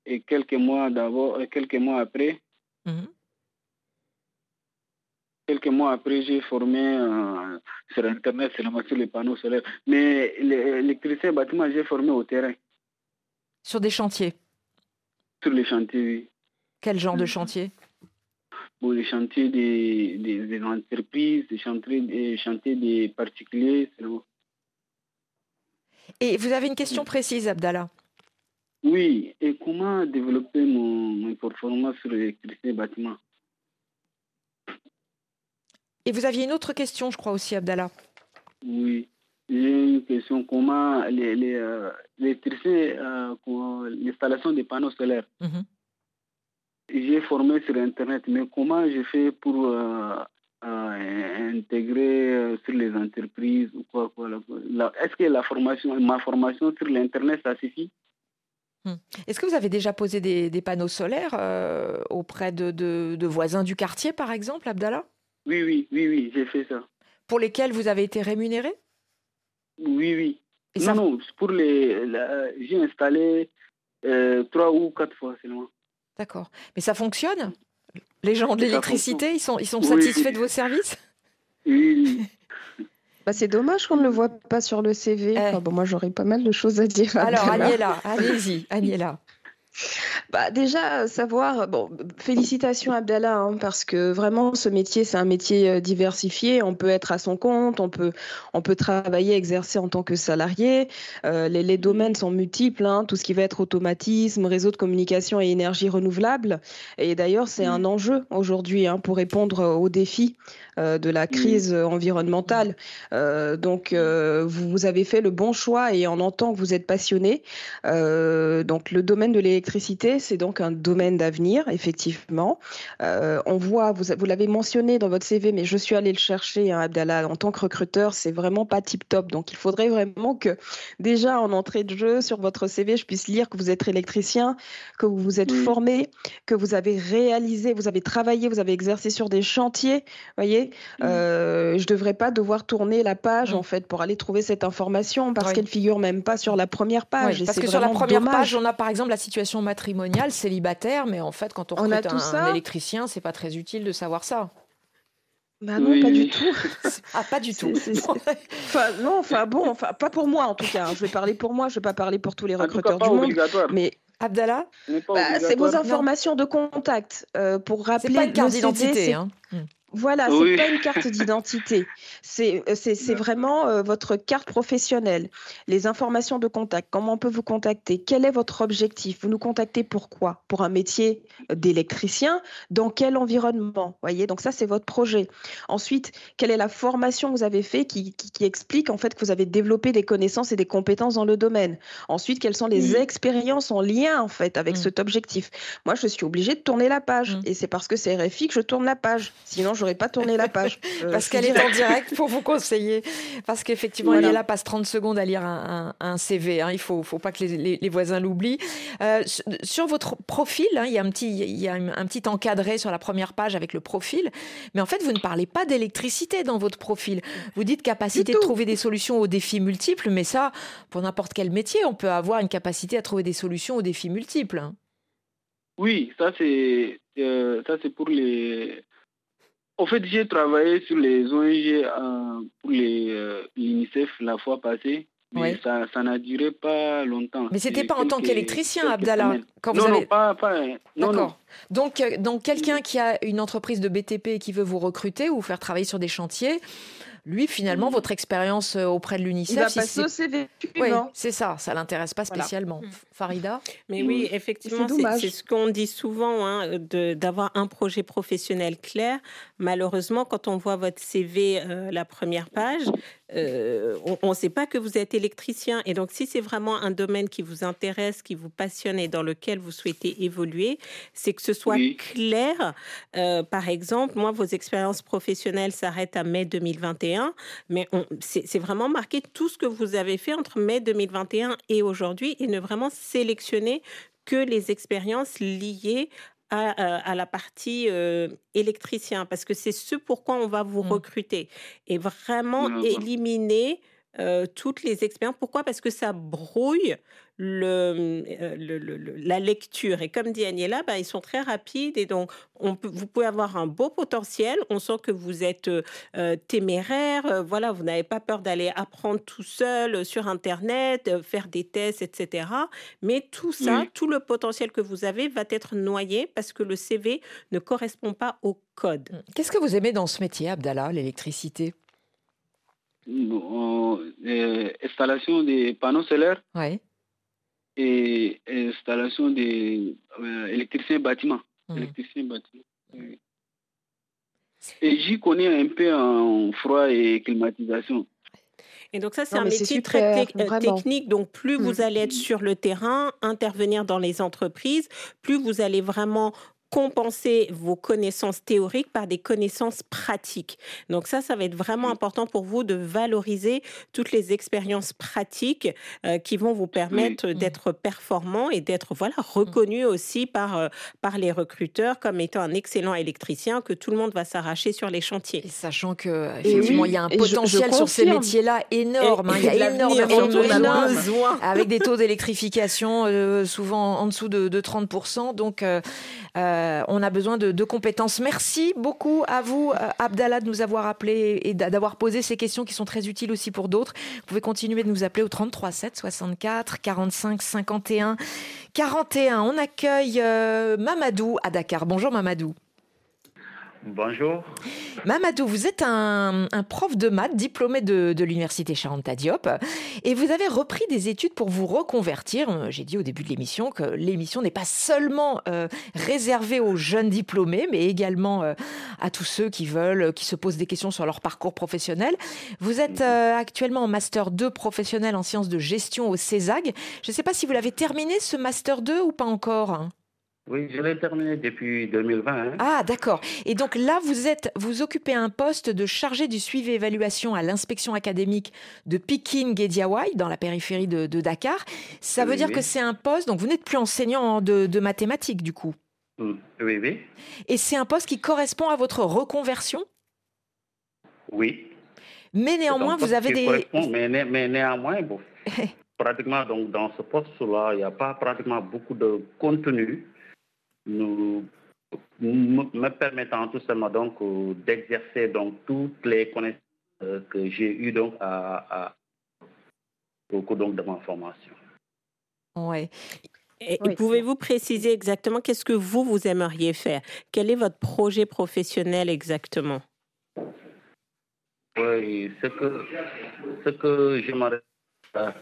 et quelques mois d'abord, quelques mois après, mmh. quelques mois après, j'ai formé euh, sur Internet, seulement sur les panneaux solaires. Mais l'électricien bâtiment, j'ai formé au terrain. Sur des chantiers? Sur les chantiers, oui. Quel genre de chantier? Bon, les chantiers des, des, des entreprises, les chantiers, des chantiers des particuliers. Seulement. Et vous avez une question précise, Abdallah? Oui, et comment développer mon, mon performance sur l'électricité bâtiment? Et vous aviez une autre question, je crois aussi, Abdallah. Oui, j'ai une question. Comment les, les, euh, l'électricité, euh, l'installation des panneaux solaires, mmh. j'ai formé sur Internet, mais comment je fais pour euh, euh, intégrer euh, sur les entreprises ou quoi, quoi là, là, est-ce que la formation, ma formation sur l'Internet, ça suffit? Mmh. Est-ce que vous avez déjà posé des, des panneaux solaires euh, auprès de, de, de voisins du quartier, par exemple, Abdallah? Oui, oui, oui, oui, j'ai fait ça. Pour lesquels vous avez été rémunéré? Oui, oui. Et non, ça... non, pour les, la, j'ai installé euh, trois ou quatre fois seulement. D'accord. Mais ça fonctionne? Les gens de l'électricité, ils sont, ils sont satisfaits oui. de vos services? Oui. Bah, c'est dommage qu'on ne le voit pas sur le C V. Eh. Enfin, bon, moi, j'aurais pas mal de choses à dire. Alors, Aniela, allez-y, Aniela. Bah déjà, savoir, bon, félicitations Abdallah, hein, parce que vraiment ce métier, c'est un métier diversifié. On peut être à son compte, on peut, on peut travailler, exercer en tant que salarié. Euh, les, les domaines sont multiples, hein, tout ce qui va être automatisme, réseau de communication et énergie renouvelable. Et d'ailleurs, c'est un enjeu aujourd'hui hein, pour répondre aux défis euh, de la crise environnementale. Euh, donc, euh, vous, vous avez fait le bon choix et on entend que vous êtes passionné. Euh, donc, le domaine de l'électricité, c'est donc un domaine d'avenir, effectivement. Euh, on voit, vous, vous l'avez mentionné dans votre C V, mais je suis allée le chercher, hein, Abdallah, en tant que recruteur, c'est vraiment pas tip-top. Donc, il faudrait vraiment que, déjà, en entrée de jeu, sur votre C V, je puisse lire que vous êtes électricien, que vous vous êtes formé, que vous avez réalisé, vous avez travaillé, vous avez exercé sur des chantiers. Vous voyez, euh, je ne devrais pas devoir tourner la page, en fait, pour aller trouver cette information, parce oui. qu'elle ne figure même pas sur la première page. Oui, et parce c'est que sur la première dommage. page, on a par exemple la situation matrimoniale, célibataire, mais en fait, quand on recrute on un, un électricien, c'est pas très utile de savoir ça. Bah non, oui. pas du tout. Ah, pas du tout. C'est, c'est, c'est... Enfin, non, enfin bon, enfin pas pour moi en tout cas. Je vais parler pour moi, je vais pas parler pour tous les recruteurs du monde. Mais Abdallah, bah, c'est vos informations non. de contact euh, pour rappeler. C'est pas une carte le C V, d'identité. C'est... Hein. Voilà, oui. c'est pas une carte d'identité. C'est, c'est, c'est vraiment euh, votre carte professionnelle. Les informations de contact. Comment on peut vous contacter? Quel est votre objectif? Vous nous contactez pourquoi? Pour un métier d'électricien? Dans quel environnement? Voyez, donc ça, c'est votre projet. Ensuite, quelle est la formation que vous avez faite qui, qui, qui explique en fait que vous avez développé des connaissances et des compétences dans le domaine? Ensuite, quelles sont les mmh. expériences en lien en fait avec mmh. cet objectif? Moi, je suis obligée de tourner la page. Mmh. Et c'est parce que c'est R F I que je tourne la page. Sinon, j'aurais pas tourné la page. Euh, Parce qu'elle est en direct pour vous conseiller. Parce qu'effectivement, voilà. Aniela passe trente secondes à lire un, un, un C V. Hein. Il ne faut, faut pas que les, les, les voisins l'oublient. Euh, sur votre profil, hein, il y a, un petit, il y a un petit encadré sur la première page avec le profil. Mais en fait, vous ne parlez pas d'électricité dans votre profil. Vous dites capacité de trouver des solutions aux défis multiples. Mais ça, pour n'importe quel métier, on peut avoir une capacité à trouver des solutions aux défis multiples. Oui, ça c'est, euh, ça c'est pour les... En fait, j'ai travaillé sur les O N G euh, pour les, euh, l'UNICEF la fois passée, mais oui. ça, ça n'a duré pas longtemps. Mais c'était pas en tant qu'électricien, Abdallah, quand non, vous avez... non, pas, pas non, D'accord. Non. Donc, donc quelqu'un qui a une entreprise de B T P et qui veut vous recruter ou vous faire travailler sur des chantiers, lui, finalement, mmh. votre expérience auprès de l'UNICEF... Il va si passer c'est... au C V. Oui, c'est ça, ça ne l'intéresse pas spécialement. Voilà. Farida? Mais oui, effectivement, c'est, c'est, c'est ce qu'on dit souvent, hein, de, d'avoir un projet professionnel clair. Malheureusement, quand on voit votre C V, euh, la première page, euh, on ne sait pas que vous êtes électricien. Et donc, si c'est vraiment un domaine qui vous intéresse, qui vous passionne et dans lequel vous souhaitez évoluer, c'est que ce soit oui. clair. Euh, par exemple, moi, vos expériences professionnelles s'arrêtent à mai deux mille vingt et un, mais on, c'est, c'est vraiment marqué tout ce que vous avez fait entre mai deux mille vingt et un et aujourd'hui, et ne vraiment sélectionner que les expériences liées à, à, à la partie euh, électricien, parce que c'est ce pourquoi on va vous mmh. recruter, et vraiment mmh. éliminer euh, toutes les expériences. Pourquoi? Parce que ça brouille le, euh, le- le- le- la lecture. Et comme dit Agnella, bah, ils sont très rapides et donc on peut, vous pouvez avoir un beau potentiel. On sent que vous êtes euh, euh, téméraire. euh, voilà, vous n'avez pas peur d'aller apprendre tout seul euh, sur Internet, euh, faire des tests, et cetera. Mais tout ça, Oui. tout le potentiel que vous avez va être noyé parce que le C V ne correspond pas au code. Qu'est-ce que vous aimez dans ce métier, Abdallah, l'électricité? Bon, euh, installation des panneaux solaires Ouais. et installation des euh, électriciens bâtiments. Mhm. Électriciens bâtiments. Oui. Et j'y connais un peu en froid et climatisation. Et donc ça, c'est Non, un mais c'est métier très super, tec- euh, vraiment. technique. Donc plus Mm. vous allez être sur le terrain, intervenir dans les entreprises, plus vous allez vraiment compenser vos connaissances théoriques par des connaissances pratiques. Donc ça, ça va être vraiment important pour vous de valoriser toutes les expériences pratiques euh, qui vont vous permettre Mm. d'être performant et d'être voilà reconnu aussi par euh, par les recruteurs comme étant un excellent électricien que tout le monde va s'arracher sur les chantiers. Et sachant que Et effectivement, oui, il y a un et je, je potentiel sur ces confirme. métiers-là énorme. hein. Et, Il y et de a l'avenir, énormément de surtout, on a besoins, besoin. avec des taux d'électrification euh, souvent en dessous de, de trente pour cent. Donc, euh, euh, on a besoin de, de compétences. Merci beaucoup à vous, euh, Abdallah, de nous avoir appelé et d'a- d'avoir posé ces questions qui sont très utiles aussi pour d'autres. Vous pouvez continuer de nous appeler au trente-trois sept soixante-quatre quarante-cinq cinquante et un quarante et un. On accueille euh, Mamadou à Dakar. Bonjour Mamadou. Bonjour. Mamadou, vous êtes un, un prof de maths diplômé de, de l'université Cheikh Anta Diop et vous avez repris des études pour vous reconvertir. J'ai dit au début de l'émission que l'émission n'est pas seulement euh, réservée aux jeunes diplômés, mais également euh, à tous ceux qui veulent, qui se posent des questions sur leur parcours professionnel. Vous êtes euh, actuellement en Master deux professionnel en sciences de gestion au CESAG. Je ne sais pas si vous l'avez terminé, ce Master deux, ou pas encore, hein? Oui, je l'ai terminé depuis deux mille vingt. hein. Ah, d'accord. Et donc là, vous êtes, vous occupez un poste de chargé du suivi et évaluation à l'inspection académique de Pikine-Guédiawaye, dans la périphérie de, de Dakar. Ça veut Oui, dire oui. que c'est un poste, donc vous n'êtes plus enseignant de, de mathématiques, du coup. Mm, Oui, oui. Et c'est un poste qui correspond à votre reconversion, Oui. mais C'est un néanmoins, vous poste avez qui des... correspond, mais, né- mais néanmoins, bon, pratiquement donc, dans ce poste-là, il n'y a pas pratiquement beaucoup de contenu nous, m- me permettant tout simplement donc euh, d'exercer donc toutes les connaissances euh, que j'ai eues donc à, à- au cours donc de ma formation. Ouais. Et, et Oui. pouvez-vous préciser exactement qu'est-ce que vous, vous aimeriez faire? Quel est votre projet professionnel exactement? Oui, ce que, ce que j'aimerais faire,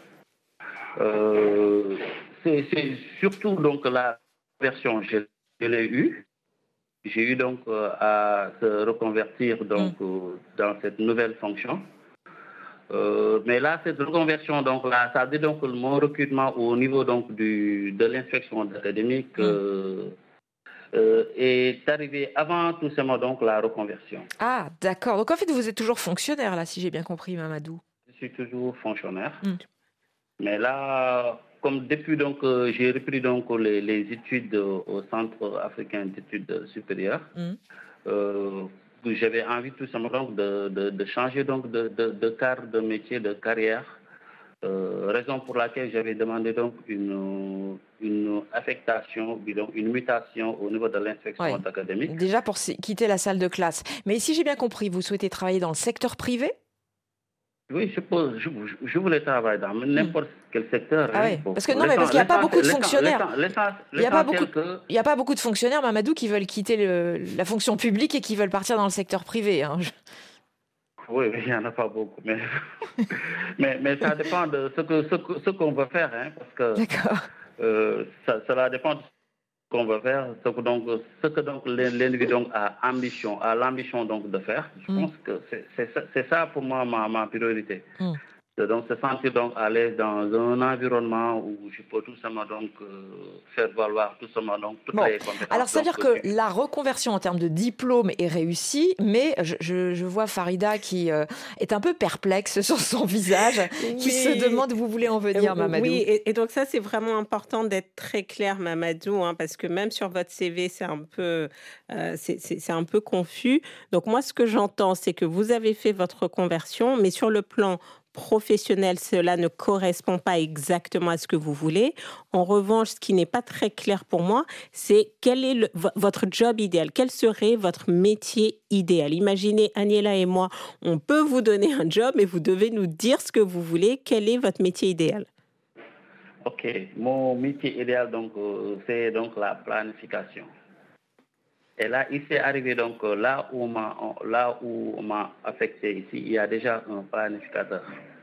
euh, c'est c'est surtout donc la version, je, je l'ai eue. J'ai eu donc euh, à se reconvertir donc euh, dans cette nouvelle fonction. Euh, mais là, cette reconversion, donc là, ça veut dire donc que mon recrutement au niveau donc du, de l'inspection académique euh, euh, est arrivé avant tout simplement donc la reconversion. Ah, d'accord. Donc en fait, vous êtes toujours fonctionnaire, là, si j'ai bien compris, Mamadou. Je suis toujours fonctionnaire. Mm. Mais là, comme depuis donc, euh, j'ai repris donc les, les études euh, au Centre africain d'études supérieures, Mm. euh, j'avais envie tout simplement donc de, de, de changer donc de, de, de cadre de métier, de carrière. Euh, raison pour laquelle j'avais demandé donc une, une affectation, donc une mutation au niveau de l'inspection Ouais. académique. Déjà pour si- quitter la salle de classe. Mais si j'ai bien compris, vous souhaitez travailler dans le secteur privé? Oui, je, pose, je, je voulais travailler dans n'importe quel secteur. Ah hein, ouais, pour- parce que pour non, mais parce qu'il n'y a pas l'essentiel- beaucoup de l'essentiel- fonctionnaires. l'essentiel- Il n'y a pas beaucoup l'essentiel de, que- il y a pas beaucoup de fonctionnaires, Mamadou, qui veulent quitter le- la fonction publique et qui veulent partir dans le secteur privé, hein. Je- Oui, oui, il n'y en a pas beaucoup. Mais, mais, mais ça dépend de ce que ce que- ce qu'on veut faire. Hein, parce que D'accord. euh, ça, cela dépend de ce qu'on veut faire. Ce que donc, ce que donc l'individu donc a ambition, a l'ambition donc de faire. Je Mm. pense que c'est c'est ça, c'est ça pour moi ma, ma priorité. Mm. De donc se sentir donc à l'aise dans un environnement où je peux tout simplement donc euh, faire valoir tout simplement donc toutes Bon. les compétences. Alors, ça veut donc, dire que la reconversion en termes de diplôme est réussie, mais je, je- je vois Farida qui euh, est un peu perplexe sur son visage, qui Oui. se demande où vous voulez en venir, Euh, Mamadou. Oui, et, et donc ça, c'est vraiment important d'être très clair, Mamadou, hein, parce que même sur votre C V, c'est un peu, euh, c'est c'est- c'est un peu confus. Donc moi, ce que j'entends, c'est que vous avez fait votre reconversion, mais sur le plan professionnel, cela ne correspond pas exactement à ce que vous voulez. En revanche, ce qui n'est pas très clair pour moi, c'est quel est le, votre job idéal, quel serait votre métier idéal. Imaginez, Aniela et moi, on peut vous donner un job et vous devez nous dire ce que vous voulez. Quel est votre métier idéal? Ok, mon métier idéal, donc, euh, c'est donc la planification. Et là, il s'est arrivé, donc, là où on m'a, là où on m'a affecté ici, il y a déjà un planificateur.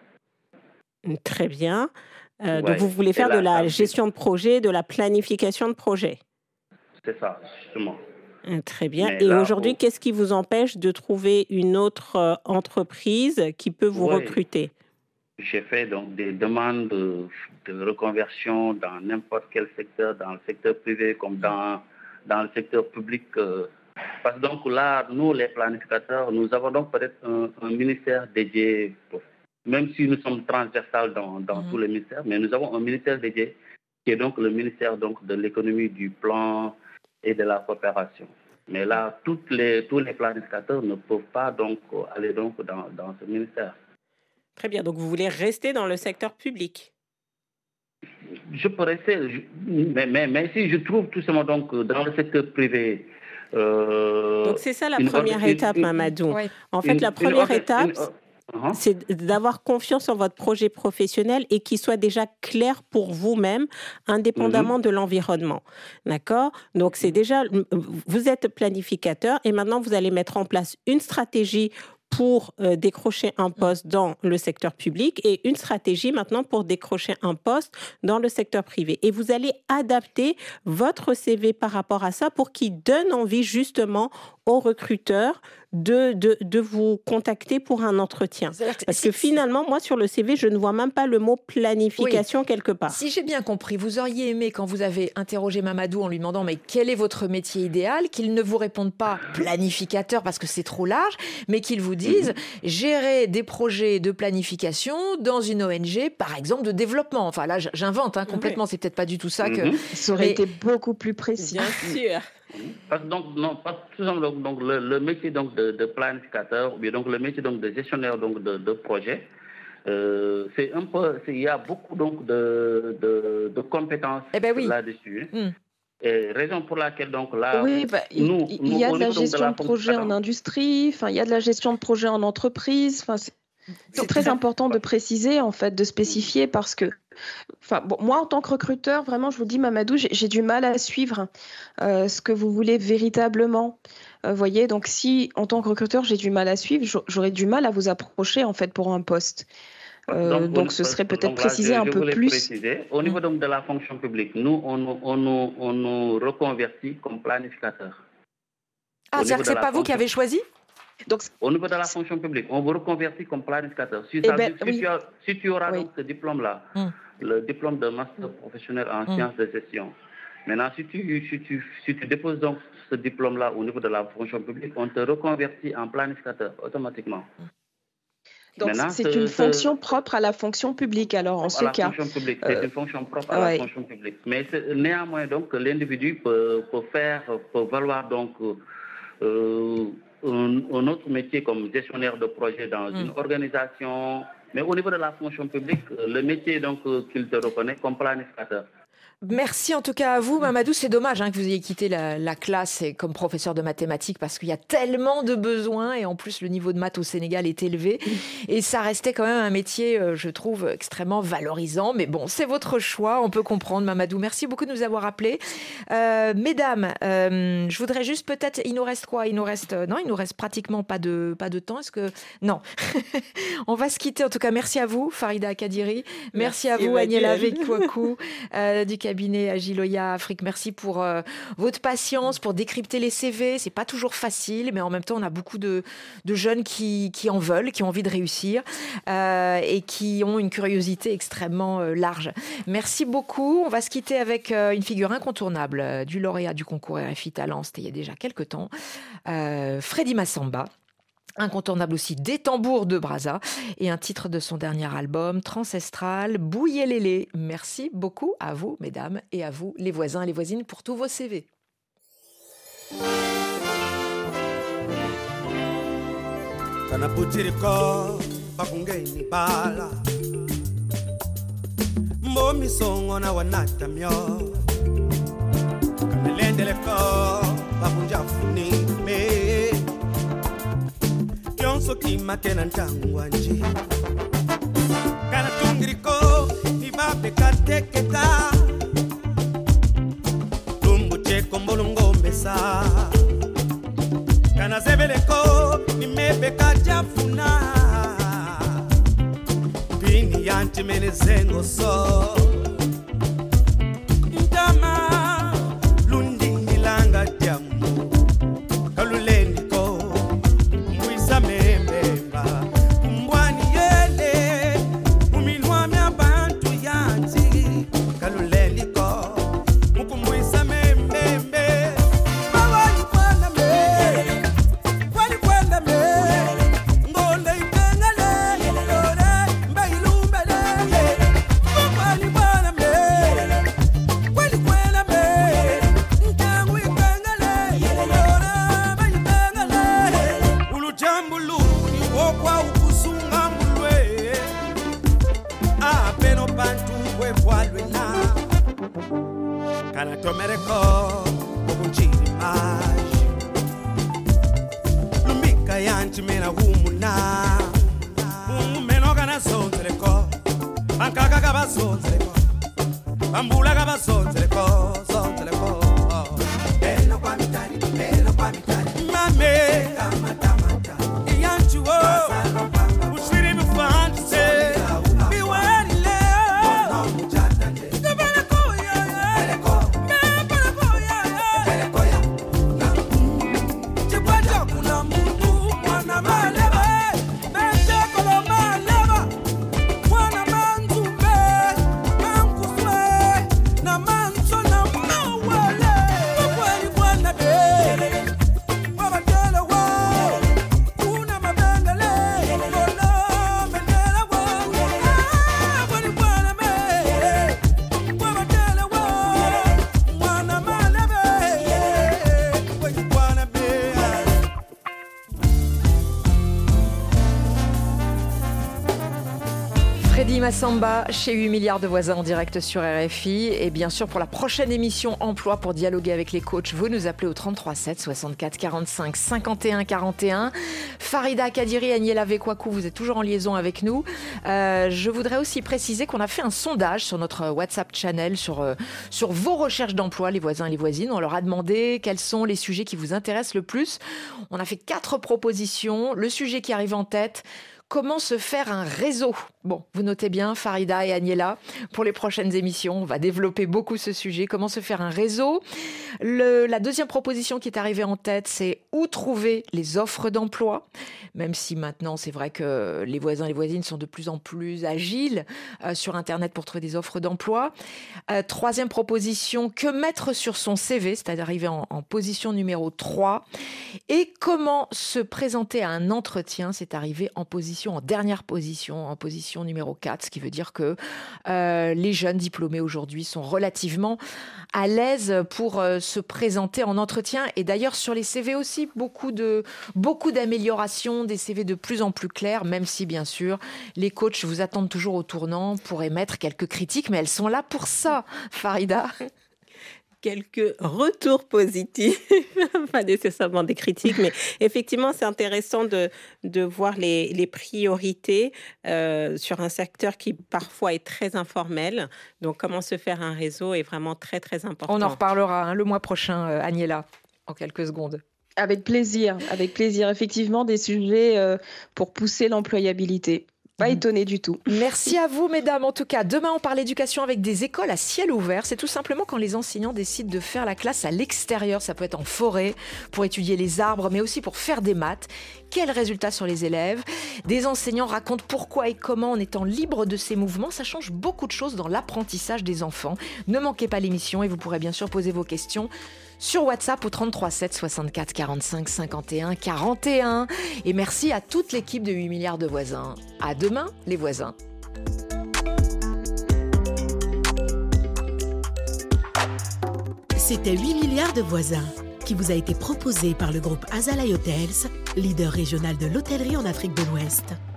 Très bien. Euh, Ouais. Donc, vous voulez faire Et là, de la ça- gestion de projet, de la planification de projet. C'est ça, justement. Euh, Très bien. Mais Et là, aujourd'hui, on- qu'est-ce qui vous empêche de trouver une autre euh, entreprise qui peut vous Ouais. recruter? J'ai fait donc des demandes de, de reconversion dans n'importe quel secteur, dans le secteur privé comme dans, dans le secteur public. euh, parce que donc là, nous, les planificateurs, nous avons donc peut-être un, un ministère dédié, pour- même si nous sommes transversales dans, dans tous les ministères, mais nous avons un ministère dédié qui est donc le ministère donc, de l'économie, du plan et de la coopération. Mais là, toutes les, tous les planificateurs ne peuvent pas donc aller donc dans, dans ce ministère. Très bien. Donc, vous voulez rester dans le secteur public? Je peux rester, je- mais, mais, mais si je trouve tout simplement donc dans le secteur privé. euh, Donc, c'est ça la une première orga- une- étape, une- Mamadou. Oui. En fait, une- la une première orga- étape, une- uh-huh. c'est d'avoir confiance en votre projet professionnel et qu'il soit déjà clair pour vous-même, indépendamment de l'environnement. D'accord? Donc, c'est déjà, vous êtes planificateur et maintenant, vous allez mettre en place une stratégie pour euh, décrocher un poste dans le secteur public et une stratégie maintenant pour décrocher un poste dans le secteur privé. Et vous allez adapter votre C V par rapport à ça pour qu'il donne envie justement aux recruteurs de, de, de vous contacter pour un entretien. C'est-à-dire que Parce si- que finalement, moi, sur le C V, je ne vois même pas le mot planification quelque part. Si j'ai bien compris, vous auriez aimé, quand vous avez interrogé Mamadou en lui demandant mais quel est votre métier idéal, qu'il ne vous réponde pas planificateur parce que c'est trop large, mais qu'il vous dise gérer des projets de planification dans une O N G, par exemple de développement. Enfin là, j- j'invente hein, complètement, c'est peut-être pas du tout ça que... Mhm. Ça aurait Mais- été beaucoup plus précis. Bien sûr. Parce que donc, non, parce que tout simplement, donc, donc, le, le métier donc, de, de planificateur, ou bien donc le métier donc, de gestionnaire donc, de, de projet, euh, c'est un peu, c'est- il y a beaucoup donc, de, de, de compétences Eh ben oui. là-dessus. Hmm. Et raison pour laquelle donc là, Oui, bah, il nous, il nous, y a au de la niveau, donc, gestion la de projet en fonction- industrie, enfin, il y a de la gestion de projet en entreprise. Enfin, c'est c'est C'est très très- important de préciser, en fait, de spécifier parce que, enfin, bon, moi, en tant que recruteur, vraiment, je vous dis, Mamadou, j'ai j'ai du mal à suivre euh, ce que vous voulez véritablement. Vous voyez, donc si, en tant que recruteur, j'ai du mal à suivre, j'au- j'aurais du mal à vous approcher, en fait, pour un poste. Euh, donc, au- ce serait peut-être donc là, préciser je- un je peu voulais plus. préciser. Au niveau donc de la fonction publique, nous, on, nous- on, nous- on nous reconvertit comme planificateur. Ah, Au c'est-à-dire niveau que de c'est la pas vous qui fonction- avez choisi? Donc, Au niveau de la fonction publique, on vous reconvertit comme planificateur. Si, Eh ça ben, veut- si oui. tu, as- si tu auras Oui. donc ce diplôme-là, Mm. le diplôme de master professionnel en Mm. sciences de gestion, maintenant, si tu, si, tu, si tu déposes donc ce diplôme-là au niveau de la fonction publique, on te reconvertit en planificateur automatiquement. donc Maintenant, c'est ce- une ce- fonction propre à la fonction publique, alors, en à ce la cas. fonction publique. C'est Euh, une fonction propre à ouais. la fonction publique. Mais c'est- néanmoins, donc, l'individu peut, peut faire, peut valoir donc euh, un, un autre métier comme gestionnaire de projet dans Mm. une organisation. Mais au niveau de la fonction publique, euh, le métier donc euh, qu'il te reconnaît comme planificateur. Merci en tout cas à vous, Mamadou. C'est dommage hein, que vous ayez quitté la, la classe et comme professeur de mathématiques parce qu'il y a tellement de besoins et en plus le niveau de maths au Sénégal est élevé et ça restait quand même un métier, euh, je trouve, extrêmement valorisant. Mais bon, c'est votre choix, on peut comprendre, Mamadou. Merci beaucoup de nous avoir appelés. Euh, mesdames, euh, je voudrais juste peut-être, il nous reste quoi? Il nous reste, euh, non, il nous reste pratiquement pas de, pas de temps. Est-ce que, non. On va se quitter. En tout cas, merci à vous, Farida Kadiri. Merci, Merci, à vous, Agnella Emmanuel. Vekwaku, euh, du cabinet Agiloya Afrique. Merci pour euh, votre patience, pour décrypter les C V. C'est pas toujours facile, mais en même temps, on a beaucoup de, de jeunes qui, qui en veulent, qui ont envie de réussir euh, et qui ont une curiosité extrêmement euh, large. Merci beaucoup. On va se quitter avec euh, une figure incontournable euh, du lauréat du concours R F I Talent. C'était il y a déjà quelques temps. Euh, Freddy Massamba. Incontournable aussi des tambours de Brazza et un titre de son dernier album, Transestral, Bouyelélé. Merci beaucoup à vous, mesdames, et à vous, les voisins et les voisines, pour tous vos C V. Kana butiri ko bakungeni bala mbomi songo na wanata myo kamelendele ko bakunja funi me kyonso kimakena ntangwanji kana tungiriko ibabe kateketa lumbuche kombolungo mbesa kana zebeleko nimebe kajafuna bini yanti menezengo so ndama lundi nilanga jamu kaluleni ko mwisa membemba kumbwani yele uminwa mya bantu yanti kaluleni ko mukumwisa membembe bawa yikwana me kwani kwenda me ngonde ipengale lore mbailumbele kwani bwana me kwani kwenda me ntangu ipengale lore mbailumbele ulujambulu ni wokwa ukusunga mulwe apeno bantu kwe kwalwe na kana tomereko okunchiri maji lumbika yanchi mena humuna umeno kana sonzeleko bankaka kaba sonzeleko bambula kaba sonzeleko sonzeleko beno kwa mitari beno kwa mitari mame kamatamata yanchi wo ushiri mfantse biwani leo no mujata nde kabeleko ya beleko beleko ya beleko ya chibwaja kuna mtu mwana maleba meje kolo maleba mwana manzumbe mankuswe na manso na mawele kweli bwana de wabatele wo kuna mabengele kolo mendele wo kweli bwana me wabatele wo mwana malebe kweli bwana be. Freddy Massamba chez huit milliards de voisins en direct sur R F I. Et bien sûr, pour la prochaine émission Emploi, pour dialoguer avec les coachs, vous nous appelez au trente-trois sept soixante-quatre quarante-cinq cinquante et un quarante et un. Farida Kadiri, Agnella Vekwaku, vous êtes toujours en liaison avec nous. Euh, je voudrais aussi préciser qu'on a fait un sondage sur notre WhatsApp channel sur, euh, sur vos recherches d'emploi, les voisins et les voisines. On leur a demandé quels sont les sujets qui vous intéressent le plus. On a fait quatre propositions. Le sujet qui arrive en tête: comment se faire un réseau? Bon, vous notez bien, Farida et Agnella, pour les prochaines émissions, on va développer beaucoup ce sujet. Comment se faire un réseau? Le, La deuxième proposition qui est arrivée en tête, c'est où trouver les offres d'emploi? Même si maintenant, c'est vrai que les voisins et les voisines sont de plus en plus agiles euh, sur Internet pour trouver des offres d'emploi. Euh, troisième proposition, que mettre sur son C V? C'est arrivé en, en position numéro trois. Et comment se présenter à un entretien? C'est arrivé en position, en dernière position, en position numéro quatre, ce qui veut dire que euh, les jeunes diplômés aujourd'hui sont relativement à l'aise pour euh, se présenter en entretien. Et d'ailleurs, sur les C V aussi, beaucoup de, beaucoup d'améliorations, des C V de plus en plus clairs, même si, bien sûr, les coachs vous attendent toujours au tournant pour émettre quelques critiques, mais elles sont là pour ça, Farida. Quelques retours positifs, pas nécessairement des critiques, mais effectivement, c'est intéressant de, de voir les, les priorités euh, sur un secteur qui parfois est très informel. Donc, comment se faire un réseau est vraiment très, très important. On en reparlera hein, le mois prochain, euh, Agnella, en quelques secondes. Avec plaisir, avec plaisir. Effectivement, des sujets euh, pour pousser l'employabilité. Pas étonné du tout. Merci à vous, mesdames. En tout cas, demain, on parle éducation avec des écoles à ciel ouvert. C'est tout simplement quand les enseignants décident de faire la classe à l'extérieur. Ça peut être en forêt, pour étudier les arbres, mais aussi pour faire des maths. Quels résultats sur les élèves? Des enseignants racontent pourquoi et comment, en étant libres de ces mouvements, ça change beaucoup de choses dans l'apprentissage des enfants. Ne manquez pas l'émission et vous pourrez bien sûr poser vos questions sur WhatsApp au trente-trois sept soixante-quatre quarante-cinq cinquante et un quarante et un. Et merci à toute l'équipe de huit milliards de voisins. À demain, les voisins. C'était huit milliards de voisins, qui vous a été proposé par le groupe Azalea Hotels, leader régional de l'hôtellerie en Afrique de l'Ouest.